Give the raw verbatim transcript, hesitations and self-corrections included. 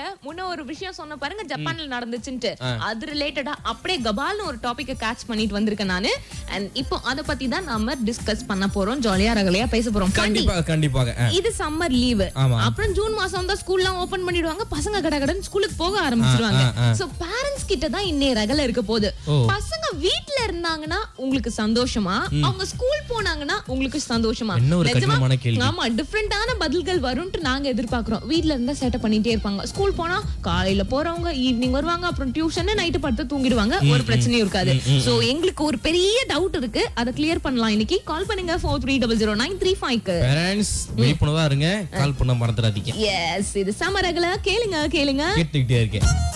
முன்ன ஒரு விஷயம் சொன்ன பாருங்க ஜப்பான்ல நடந்துச்சுன்னு, அது ரிலேட்டடா அப்படியே கபால்னு ஒரு டாபிக்க கேட்ச் பண்ணிட்டு வந்திருக்கேன் நானு. அண்ட் இப்போ அத பத்தி தான் நாம டிஸ்கஸ் பண்ண போறோம், ஜாலியா ரகலையா பேச போறோம். கண்டிப்பாக கண்டிப்பாக. இது சம்மர் லீவு, அப்புறம் ஜூன் மாசம் தான் ஸ்கூல்லாம் ஓபன் பண்ணிடுவாங்க, பசங்க கடகடன் ஸ்கூலுக்கு போக ஆரம்பிச்சிடுவாங்க. சோ பேரண்ட்ஸ் கிட்ட தான் இன்னே ரகல இருக்க போகுது. பசங்க வீட்ல இருந்தாங்கன்னா உங்களுக்கு சந்தோஷமா, அவங்க ஸ்கூல் போனாங்கன்னா உங்களுக்கு சந்தோஷமா? ஆமா, டிஃபரெண்டான பதில்கள் வரும்னு நாங்க எதிர்பார்க்கிறோம். வீட்ல இருந்தா செட்டப் பண்ணிட்டே இருப்பாங்க, ஸ்கூல் போனா காலையில போறவங்க ஈவினிங் வருவாங்க, அப்புறம் டியூஷன் நைட்டு படுத்து தூங்கிடுவாங்க, ஒரு பிரச்சனையும் இருக்காது. சோ எங்களுக்கு ஒரு பெரிய டவுட் இருக்கு, அதை கிளியர் பண்ணலாம் இன்னைக்கு. கால் பண்ணுங்க four three double zero nine three five க்கு. பேரண்ட்ஸ் விழிப்புணர்வா இருங்க, கால் பண்ண மறந்துடாதீங்க. எஸ், இது சமரகல கேளுங்க கேளுங்க கேட்டுக்கிட்டே இருக்கேன்.